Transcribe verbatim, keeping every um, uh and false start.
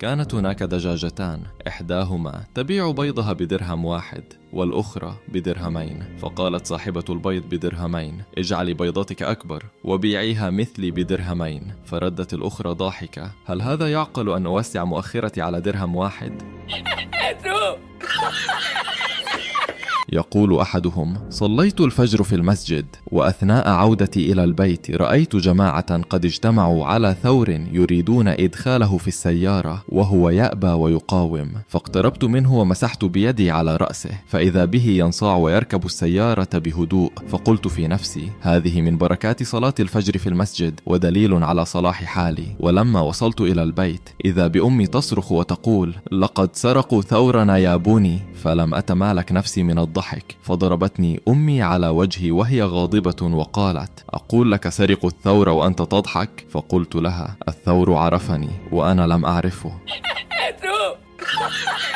كانت هناك دجاجتان، إحداهما تبيع بيضها بدرهم واحد والأخرى بدرهمين. فقالت صاحبة البيض بدرهمين: اجعلي بيضتك أكبر وبيعيها مثلي بدرهمين. فردت الأخرى ضاحكة: هل هذا يعقل أن أوسع مؤخرتي على درهم واحد؟ يقول أحدهم: صليت الفجر في المسجد، وأثناء عودتي إلى البيت رأيت جماعة قد اجتمعوا على ثور يريدون إدخاله في السيارة وهو يأبى ويقاوم، فاقتربت منه ومسحت بيدي على رأسه، فإذا به ينصاع ويركب السيارة بهدوء. فقلت في نفسي: هذه من بركات صلاة الفجر في المسجد ودليل على صلاح حالي. ولما وصلت إلى البيت إذا بأمي تصرخ وتقول: لقد سرقوا ثورنا يا بني. فلم أتمالك نفسي من الضحك، فضربتني أمي على وجهي وهي غاضبة وقالت: أقول لك سرقوا الثور وأنت تضحك؟ فقلت لها: الثور عرفني وأنا لم أعرفه.